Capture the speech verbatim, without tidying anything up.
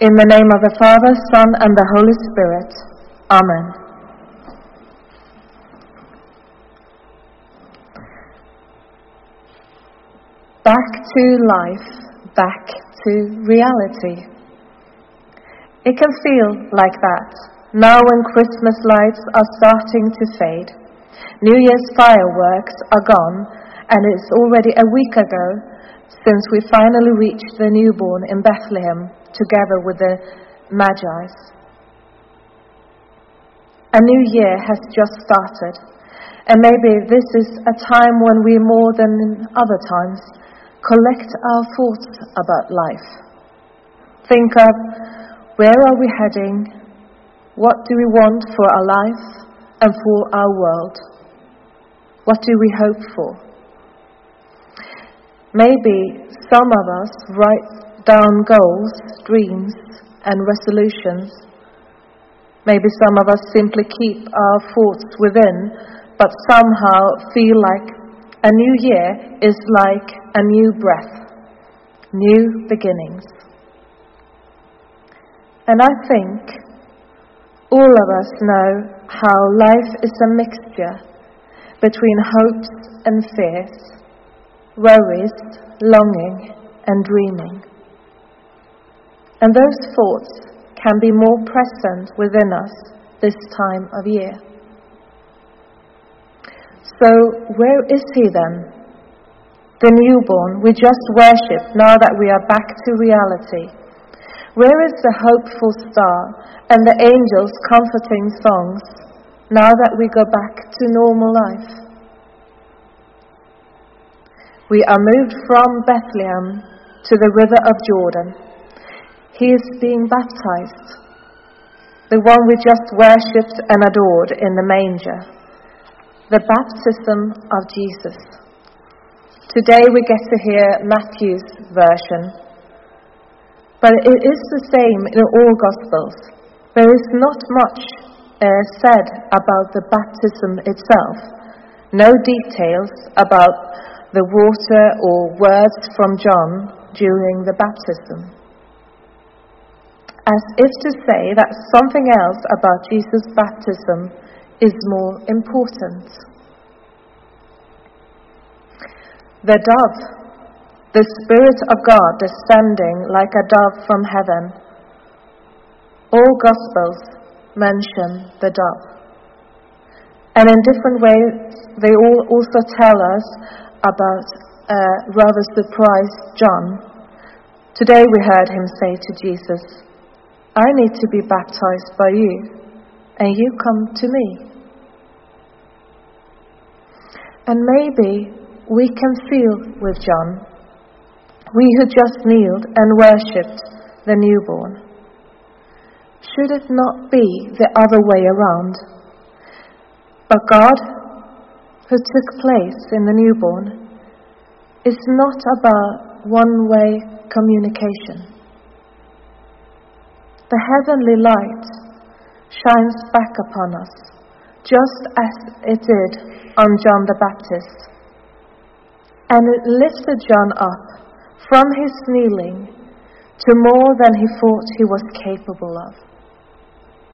In the name of the Father, Son, and the Holy Spirit. Amen. Back to life, back to reality. It can feel like that, now when Christmas lights are starting to fade. New Year's fireworks are gone, and it's already a week ago since we finally reached the newborn in Bethlehem, together with the Magi. A new year has just started, and maybe this is a time when we, more than in other times, collect our thoughts about life. Think of, where are we heading? What do we want for our life and for our world? What do we hope for? Maybe some of us write down goals, dreams, and resolutions. Maybe some of us simply keep our thoughts within, but somehow feel like a new year is like a new breath, new beginnings. And I think all of us know how life is a mixture between hopes and fears, worries, longing, and dreaming. And those thoughts can be more present within us this time of year. So, where is he then? The newborn we just worshipped, now that we are back to reality. Where is the hopeful star and the angels' comforting songs, now that we go back to normal life? We are moved from Bethlehem to the river of Jordan. He is being baptized, the one we just worshipped and adored in the manger, the baptism of Jesus. Today we get to hear Matthew's version, but it is the same in all Gospels. There is not much uh, said about the baptism itself, no details about the water or words from John during the baptism, as if to say that something else about Jesus' baptism is more important. The dove, the Spirit of God descending like a dove from heaven. All Gospels mention the dove. And in different ways, they all also tell us about a rather surprised John. Today we heard him say to Jesus, I need to be baptized by you, and you come to me. And maybe we can feel with John, we who just kneeled and worshipped the newborn. Should it not be the other way around? But God, who took place in the newborn, is not about one-way communication. The heavenly light shines back upon us, just as it did on John the Baptist. And it lifted John up from his kneeling to more than he thought he was capable of.